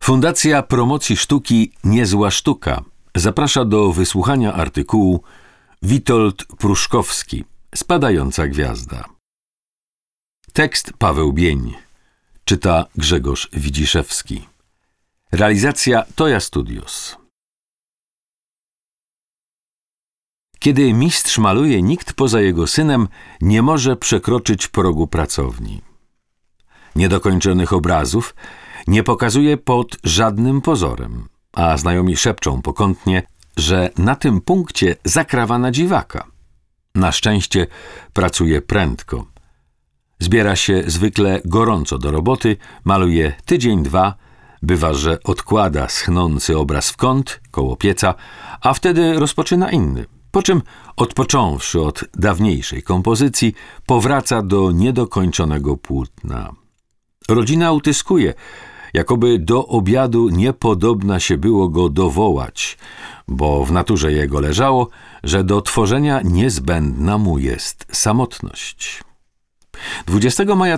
Fundacja Promocji Sztuki Niezła Sztuka zaprasza do wysłuchania artykułu Witold Pruszkowski, Spadająca gwiazda. Tekst Paweł Bień. Czyta Grzegorz Widziszewski. Realizacja Toja Studios. Kiedy mistrz maluje, nikt poza jego synem nie może przekroczyć progu pracowni. Niedokończonych obrazów nie pokazuje pod żadnym pozorem, a znajomi szepczą pokątnie, że na tym punkcie zakrawa na dziwaka. Na szczęście pracuje prędko. Zbiera się zwykle gorąco do roboty, maluje tydzień, dwa, bywa, że odkłada schnący obraz w kąt, koło pieca, a wtedy rozpoczyna inny. Po czym, odpocząwszy od dawniejszej kompozycji, powraca do niedokończonego płótna. Rodzina utyskuje, jakoby do obiadu niepodobna się było go dowołać, bo w naturze jego leżało, że do tworzenia niezbędna mu jest samotność. 20 maja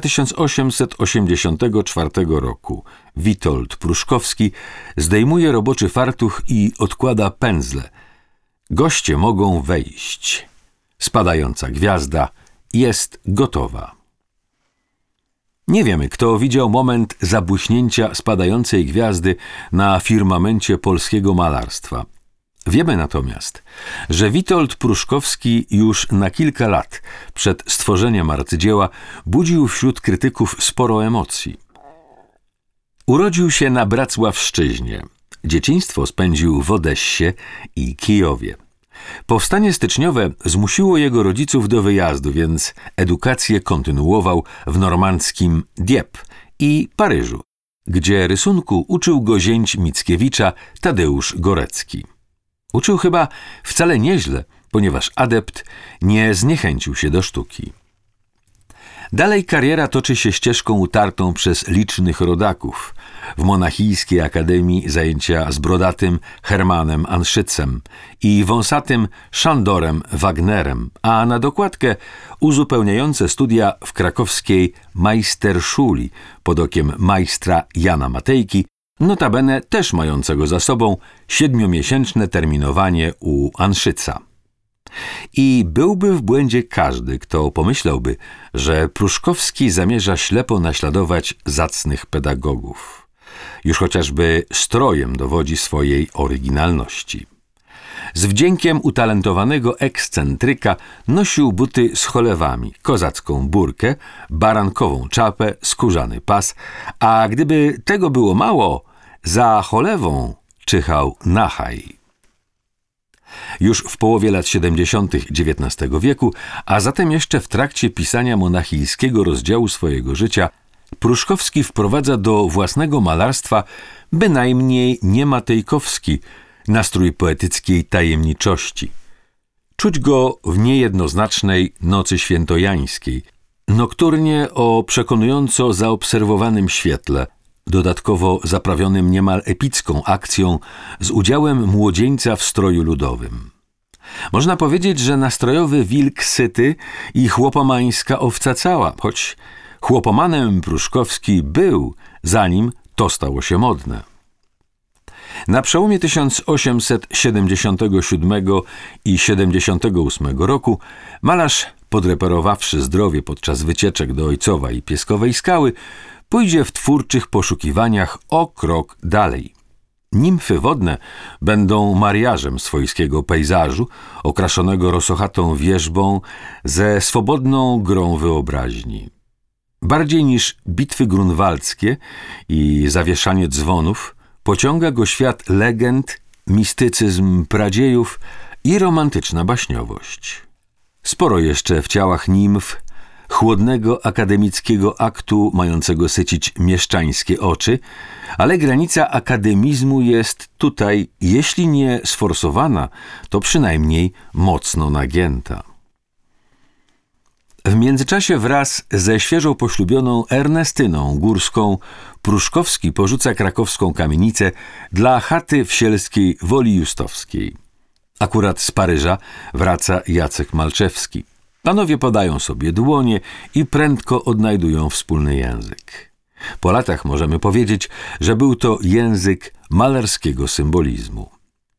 1884 roku Witold Pruszkowski zdejmuje roboczy fartuch i odkłada pędzle. Goście mogą wejść. Spadająca gwiazda jest gotowa. Nie wiemy, kto widział moment zabłyśnięcia spadającej gwiazdy na firmamencie polskiego malarstwa. Wiemy natomiast, że Witold Pruszkowski już na kilka lat przed stworzeniem arcydzieła budził wśród krytyków sporo emocji. Urodził się na Bracławszczyźnie. Dzieciństwo spędził w Odessie i Kijowie. Powstanie styczniowe zmusiło jego rodziców do wyjazdu, więc edukację kontynuował w normandzkim Dieppe i Paryżu, gdzie rysunku uczył go zięć Mickiewicza Tadeusz Górecki. Uczył chyba wcale nieźle, ponieważ adept nie zniechęcił się do sztuki. Dalej kariera toczy się ścieżką utartą przez licznych rodaków. W monachijskiej akademii zajęcia z brodatym Hermanem Anszycem i wąsatym Szandorem Wagnerem, a na dokładkę uzupełniające studia w krakowskiej Meisterschuli pod okiem majstra Jana Matejki, notabene też mającego za sobą 7-miesięczne terminowanie u Anszyca. I byłby w błędzie każdy, kto pomyślałby, że Pruszkowski zamierza ślepo naśladować zacnych pedagogów. Już chociażby strojem dowodzi swojej oryginalności. Z wdziękiem utalentowanego ekscentryka nosił buty z cholewami, kozacką burkę, barankową czapę, skórzany pas, a gdyby tego było mało, za cholewą czyhał nachaj. Już w połowie lat 70. XIX wieku, a zatem jeszcze w trakcie pisania monachijskiego rozdziału swojego życia, Pruszkowski wprowadza do własnego malarstwa bynajmniej nie matejkowski nastrój poetyckiej tajemniczości. Czuć go w niejednoznacznej Nocy Świętojańskiej, nokturnie o przekonująco zaobserwowanym świetle, dodatkowo zaprawionym niemal epicką akcją z udziałem młodzieńca w stroju ludowym. Można powiedzieć, że nastrojowy wilk syty i chłopomańska owca cała, choć chłopomanem Pruszkowski był, zanim to stało się modne. Na przełomie 1877 i 78 roku malarz, podreperowawszy zdrowie podczas wycieczek do Ojcowa i Pieskowej Skały, pójdzie w twórczych poszukiwaniach o krok dalej. Nimfy wodne będą mariażem swojskiego pejzażu, okraszonego rosochatą wierzbą ze swobodną grą wyobraźni. Bardziej niż bitwy grunwaldzkie i zawieszanie dzwonów pociąga go świat legend, mistycyzm pradziejów i romantyczna baśniowość. Sporo jeszcze w ciałach nimf chłodnego akademickiego aktu mającego sycić mieszczańskie oczy, ale granica akademizmu jest tutaj, jeśli nie sforsowana, to przynajmniej mocno nagięta. W międzyczasie wraz ze świeżo poślubioną Ernestyną Górską Pruszkowski porzuca krakowską kamienicę dla chaty w Sielskiej Woli Justowskiej. Akurat z Paryża wraca Jacek Malczewski. Panowie podają sobie dłonie i prędko odnajdują wspólny język. Po latach możemy powiedzieć, że był to język malarskiego symbolizmu.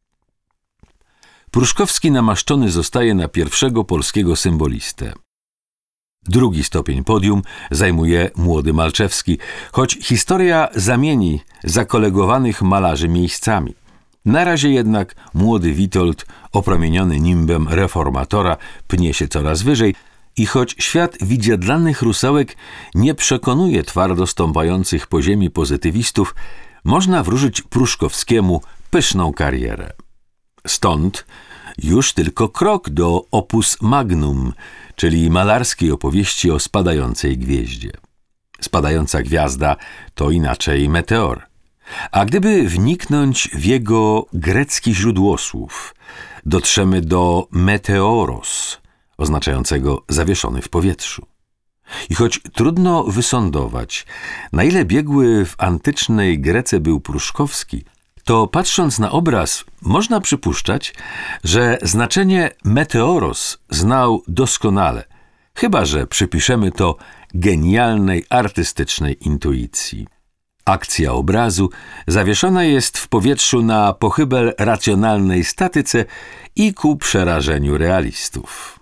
Pruszkowski namaszczony zostaje na pierwszego polskiego symbolistę. Drugi stopień podium zajmuje młody Malczewski, choć historia zamieni zakolegowanych malarzy miejscami. Na razie jednak młody Witold, opromieniony nimbem reformatora, pnie się coraz wyżej i choć świat widziadlanych rusałek nie przekonuje twardo stąpających po ziemi pozytywistów, można wróżyć Pruszkowskiemu pyszną karierę. Stąd już tylko krok do opus magnum, czyli malarskiej opowieści o spadającej gwieździe. Spadająca gwiazda to inaczej meteor. A gdyby wniknąć w jego grecki źródłosłów, dotrzemy do meteoros, oznaczającego zawieszony w powietrzu. I choć trudno wysądować, na ile biegły w antycznej Grece był Pruszkowski, to patrząc na obraz można przypuszczać, że znaczenie meteoros znał doskonale, chyba że przypiszemy to genialnej artystycznej intuicji. Akcja obrazu zawieszona jest w powietrzu na pochybel racjonalnej statyce i ku przerażeniu realistów.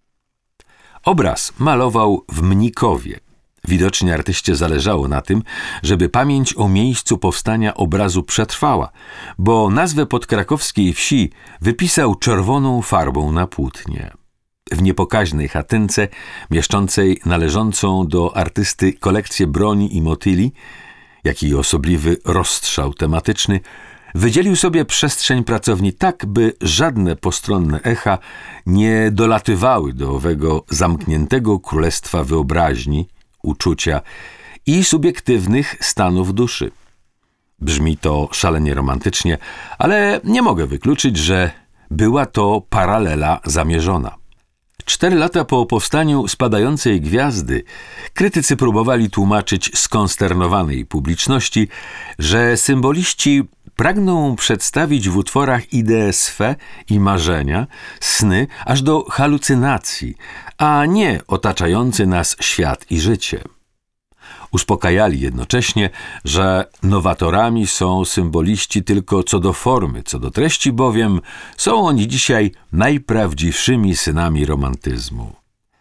Obraz malował w Mnikowie. Widocznie artyście zależało na tym, żeby pamięć o miejscu powstania obrazu przetrwała, bo nazwę podkrakowskiej wsi wypisał czerwoną farbą na płótnie. W niepokaźnej chatynce, mieszczącej należącą do artysty kolekcję broni i motyli, jak i osobliwy rozstrzał tematyczny, wydzielił sobie przestrzeń pracowni tak, by żadne postronne echa nie dolatywały do owego zamkniętego królestwa wyobraźni, uczucia i subiektywnych stanów duszy. Brzmi to szalenie romantycznie, ale nie mogę wykluczyć, że była to paralela zamierzona. 4 lata po powstaniu Spadającej Gwiazdy krytycy próbowali tłumaczyć skonsternowanej publiczności, że symboliści pragną przedstawić w utworach idee swe i marzenia, sny aż do halucynacji, a nie otaczający nas świat i życie. Uspokajali jednocześnie, że nowatorami są symboliści tylko co do formy, co do treści bowiem są oni dzisiaj najprawdziwszymi synami romantyzmu.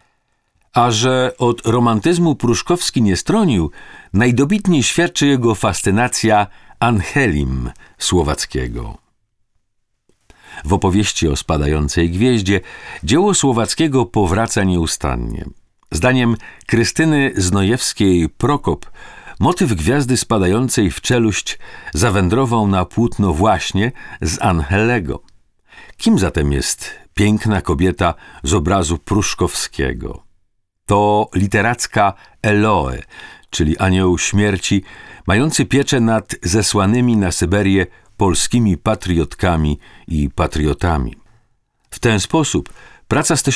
A że od romantyzmu Pruszkowski nie stronił, najdobitniej świadczy jego fascynacja Angelim Słowackiego. W opowieści o spadającej gwieździe dzieło Słowackiego powraca nieustannie. Zdaniem Krystyny Znojewskiej-Prokop motyw gwiazdy spadającej w czeluść zawędrował na płótno właśnie z Angelego. Kim zatem jest piękna kobieta z obrazu Pruszkowskiego? To literacka Eloe, czyli anioł śmierci, mający pieczę nad zesłanymi na Syberię polskimi patriotkami i patriotami. W ten sposób praca z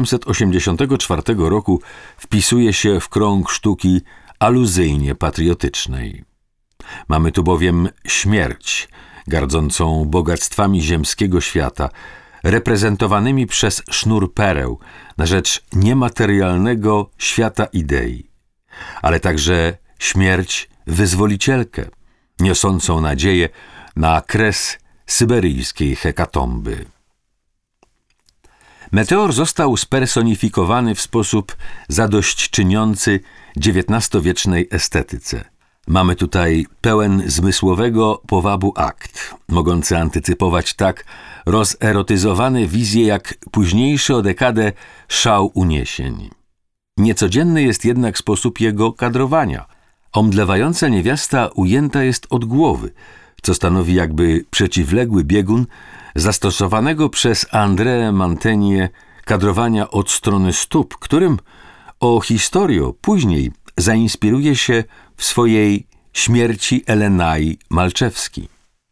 1884 roku wpisuje się w krąg sztuki aluzyjnie patriotycznej. Mamy tu bowiem śmierć, gardzącą bogactwami ziemskiego świata, reprezentowanymi przez sznur pereł na rzecz niematerialnego świata idei, ale także śmierć wyzwolicielkę, niosącą nadzieję na kres syberyjskiej hekatomby. Meteor został spersonifikowany w sposób zadośćczyniący XIX-wiecznej estetyce. Mamy tutaj pełen zmysłowego powabu akt, mogący antycypować tak rozerotyzowane wizje jak późniejszy o dekadę szał uniesień. Niecodzienny jest jednak sposób jego kadrowania. Omdlewająca niewiasta ujęta jest od głowy, co stanowi jakby przeciwległy biegun zastosowanego przez André Mantegnie kadrowania od strony stóp, którym o historio później zainspiruje się w swojej Śmierci Elenai Malczewski.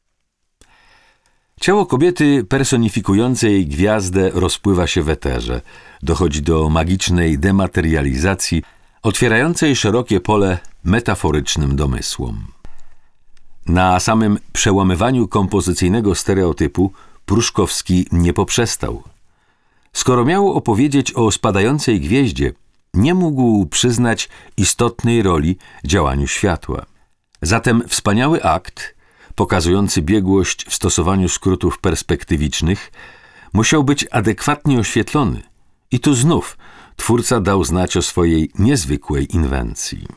Ciało kobiety personifikującej gwiazdę rozpływa się w eterze. Dochodzi do magicznej dematerializacji, otwierającej szerokie pole metaforycznym domysłom. Na samym przełamywaniu kompozycyjnego stereotypu Pruszkowski nie poprzestał. Skoro miał opowiedzieć o spadającej gwieździe, nie mógł przyznać istotnej roli działaniu światła. Zatem wspaniały akt, pokazujący biegłość w stosowaniu skrótów perspektywicznych, musiał być adekwatnie oświetlony. I tu znów twórca dał znać o swojej niezwykłej inwencji.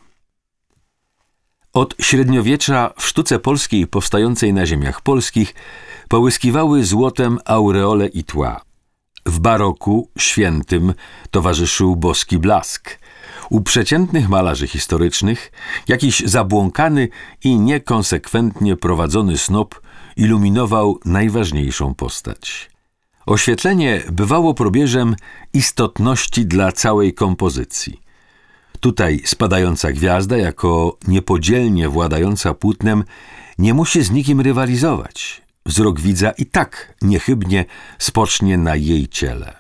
Od średniowiecza w sztuce polskiej powstającej na ziemiach polskich połyskiwały złotem aureole i tła. W baroku świętym towarzyszył boski blask. U przeciętnych malarzy historycznych jakiś zabłąkany i niekonsekwentnie prowadzony snop iluminował najważniejszą postać. Oświetlenie bywało probierzem istotności dla całej kompozycji. Tutaj spadająca gwiazda, jako niepodzielnie władająca płótnem, nie musi z nikim rywalizować. Wzrok widza i tak niechybnie spocznie na jej ciele.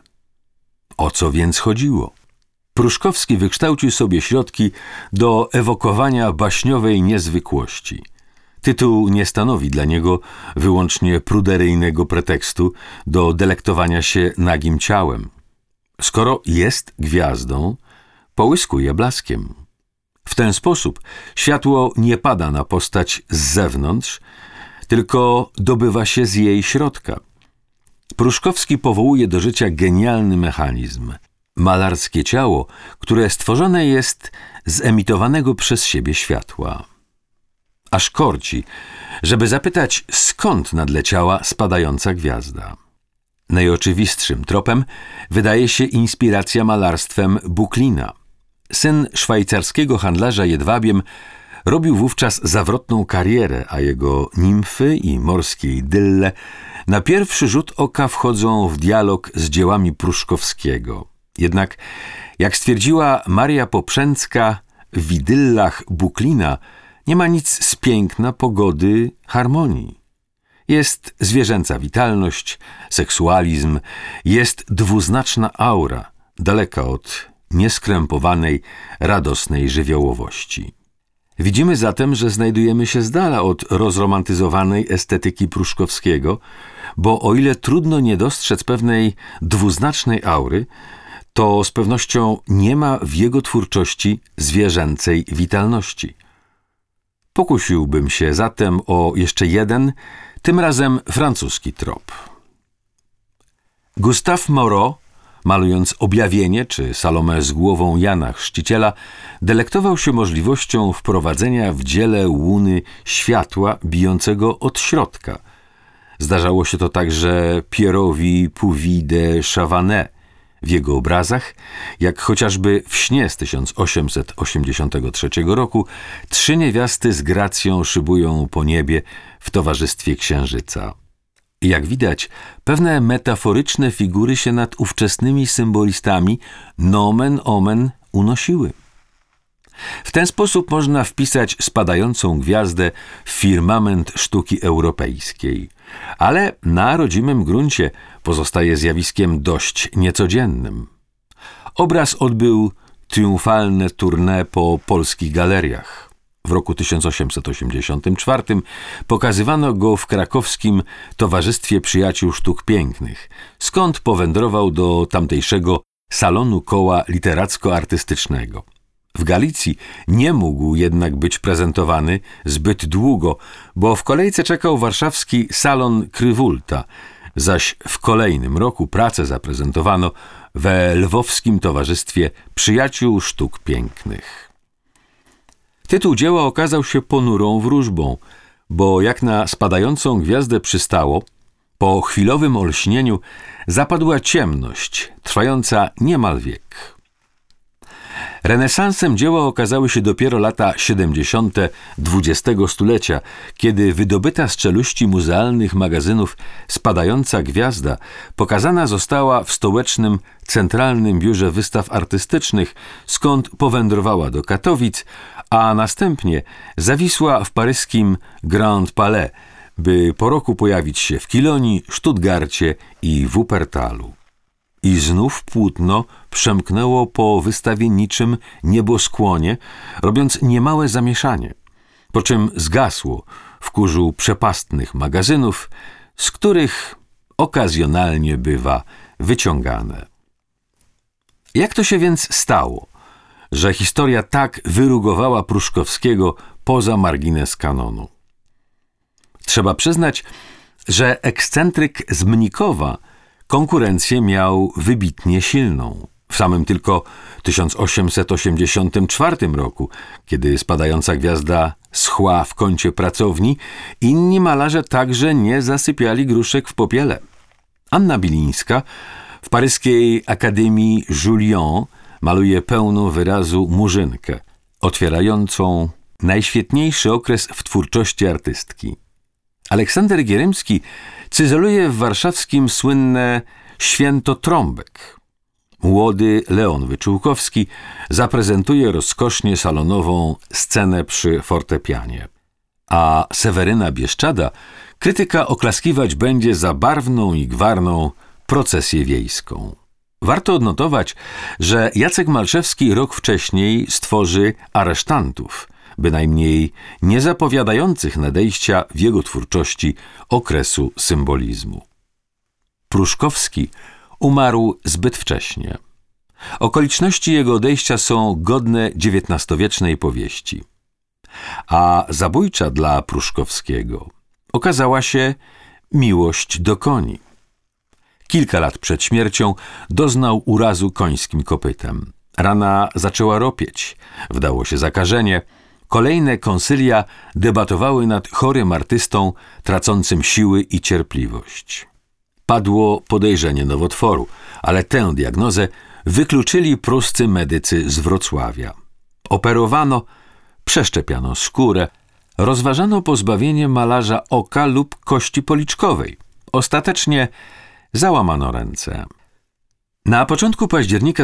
O co więc chodziło? Pruszkowski wykształcił sobie środki do ewokowania baśniowej niezwykłości. Tytuł nie stanowi dla niego wyłącznie pruderyjnego pretekstu do delektowania się nagim ciałem. Skoro jest gwiazdą, połyskuje blaskiem. W ten sposób światło nie pada na postać z zewnątrz, tylko dobywa się z jej środka. Pruszkowski powołuje do życia genialny mechanizm. Malarskie ciało, które stworzone jest z emitowanego przez siebie światła. Aż korci, żeby zapytać, skąd nadleciała spadająca gwiazda. Najoczywistszym tropem wydaje się inspiracja malarstwem Bouclina. Syn szwajcarskiego handlarza jedwabiem robił wówczas zawrotną karierę, a jego nimfy i morskie idylle na pierwszy rzut oka wchodzą w dialog z dziełami Pruszkowskiego. Jednak, jak stwierdziła Maria Poprzęcka, w idyllach Bouclina nie ma nic z piękna, pogody, harmonii. Jest zwierzęca witalność, seksualizm, jest dwuznaczna aura, daleka od nieskrępowanej, radosnej żywiołowości. Widzimy zatem, że znajdujemy się z dala od rozromantyzowanej estetyki Pruszkowskiego, bo o ile trudno nie dostrzec pewnej dwuznacznej aury, to z pewnością nie ma w jego twórczości zwierzęcej witalności. Pokusiłbym się zatem o jeszcze jeden, tym razem francuski trop. Gustave Moreau, malując Objawienie czy Salomę z głową Jana Chrzciciela, delektował się możliwością wprowadzenia w dziele łuny światła bijącego od środka. Zdarzało się to także Pierrowi Puvis de Chavannes w jego obrazach, jak chociażby w Śnie z 1883 roku 3 niewiasty z gracją szybują po niebie w towarzystwie księżyca. Jak widać, pewne metaforyczne figury się nad ówczesnymi symbolistami nomen omen unosiły. W ten sposób można wpisać spadającą gwiazdę w firmament sztuki europejskiej, ale na rodzimym gruncie pozostaje zjawiskiem dość niecodziennym. Obraz odbył triumfalne tournée po polskich galeriach. W roku 1884 pokazywano go w krakowskim Towarzystwie Przyjaciół Sztuk Pięknych, skąd powędrował do tamtejszego Salonu Koła Literacko-Artystycznego. W Galicji nie mógł jednak być prezentowany zbyt długo, bo w kolejce czekał warszawski Salon Krywulta, zaś w kolejnym roku pracę zaprezentowano we Lwowskim Towarzystwie Przyjaciół Sztuk Pięknych. Tytuł dzieła okazał się ponurą wróżbą, bo jak na spadającą gwiazdę przystało, po chwilowym olśnieniu zapadła ciemność, trwająca niemal wiek. Renesansem dzieła okazały się dopiero lata 70. XX stulecia, kiedy wydobyta z czeluści muzealnych magazynów spadająca gwiazda pokazana została w stołecznym Centralnym Biurze Wystaw Artystycznych, skąd powędrowała do Katowic, a następnie zawisła w paryskim Grand Palais, by po roku pojawić się w Kilonii, Stuttgarcie i Wuppertalu. I znów płótno przemknęło po wystawie niczym nieboskłonie, robiąc niemałe zamieszanie, po czym zgasło w kurzu przepastnych magazynów, z których okazjonalnie bywa wyciągane. Jak to się więc stało, że historia tak wyrugowała Pruszkowskiego poza margines kanonu. Trzeba przyznać, że ekscentryk z Mnikowa konkurencję miał wybitnie silną. W samym tylko 1884 roku, kiedy spadająca gwiazda schła w kącie pracowni, inni malarze także nie zasypiali gruszek w popiele. Anna Bilińska w paryskiej Akademii Julian maluje pełną wyrazu Murzynkę, otwierającą najświetniejszy okres w twórczości artystki. Aleksander Gierymski cyzeluje w warszawskim słynne Święto Trąbek. Młody Leon Wyczółkowski zaprezentuje rozkosznie salonową scenę przy fortepianie. A Seweryna Bieszczada krytyka oklaskiwać będzie za barwną i gwarną procesję wiejską. Warto odnotować, że Jacek Malczewski rok wcześniej stworzy aresztantów, bynajmniej nie zapowiadających nadejścia w jego twórczości okresu symbolizmu. Pruszkowski umarł zbyt wcześnie. Okoliczności jego odejścia są godne XIX-wiecznej powieści. A zabójcza dla Pruszkowskiego okazała się miłość do koni. Kilka lat przed śmiercią doznał urazu końskim kopytem. Rana zaczęła ropieć, wdało się zakażenie. Kolejne konsylia debatowały nad chorym artystą tracącym siły i cierpliwość. Padło podejrzenie nowotworu, ale tę diagnozę wykluczyli pruscy medycy z Wrocławia. Operowano, przeszczepiano skórę, rozważano pozbawienie malarza oka lub kości policzkowej. Ostatecznie załamano ręce. Na początku października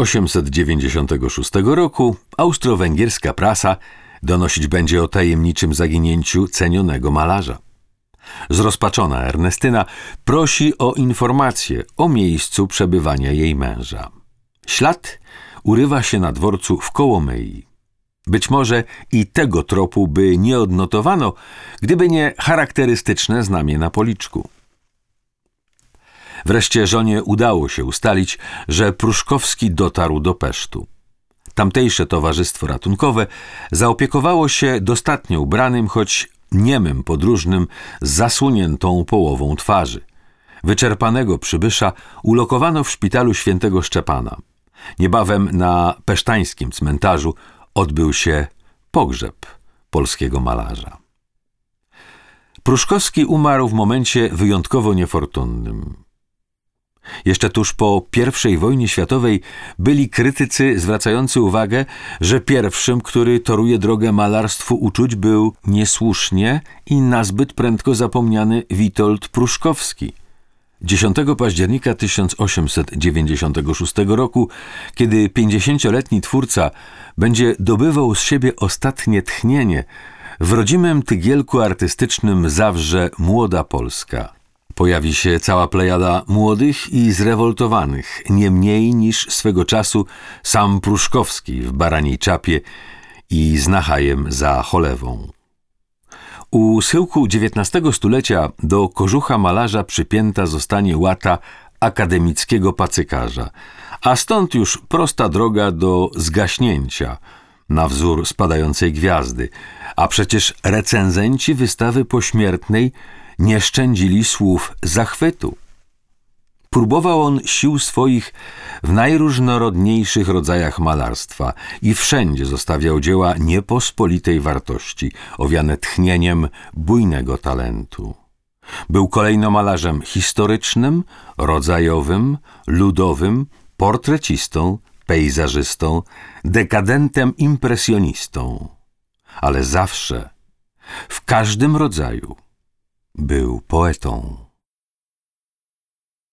1896 roku austro-węgierska prasa donosić będzie o tajemniczym zaginięciu cenionego malarza. Zrozpaczona Ernestyna prosi o informację o miejscu przebywania jej męża. Ślad urywa się na dworcu w Kołomyi. Być może i tego tropu by nie odnotowano, gdyby nie charakterystyczne znamie na policzku. Wreszcie żonie udało się ustalić, że Pruszkowski dotarł do Pesztu. Tamtejsze towarzystwo ratunkowe zaopiekowało się dostatnio ubranym, choć niemym podróżnym z zasłoniętą połową twarzy. Wyczerpanego przybysza ulokowano w szpitalu Świętego Szczepana. Niebawem na pesztańskim cmentarzu odbył się pogrzeb polskiego malarza. Pruszkowski umarł w momencie wyjątkowo niefortunnym. Jeszcze tuż po I wojnie światowej byli krytycy zwracający uwagę, że pierwszym, który toruje drogę malarstwu uczuć, był niesłusznie i nazbyt prędko zapomniany Witold Pruszkowski. 10 października 1896 roku, kiedy 50-letni twórca będzie dobywał z siebie ostatnie tchnienie, w rodzimym tygielku artystycznym zawrze młoda Polska. Pojawi się cała plejada młodych i zrewoltowanych, nie mniej niż swego czasu sam Pruszkowski w baraniej czapie i z nachajem za cholewą. U schyłku XIX stulecia do kożucha malarza przypięta zostanie łata akademickiego pacykarza, a stąd już prosta droga do zgaśnięcia na wzór spadającej gwiazdy, a przecież recenzenci wystawy pośmiertnej nie szczędzili słów zachwytu. Próbował on sił swoich w najróżnorodniejszych rodzajach malarstwa i wszędzie zostawiał dzieła niepospolitej wartości, owiane tchnieniem bujnego talentu. Był kolejno malarzem historycznym, rodzajowym, ludowym, portrecistą, pejzażystą, dekadentem impresjonistą, ale zawsze, w każdym rodzaju, był poetą.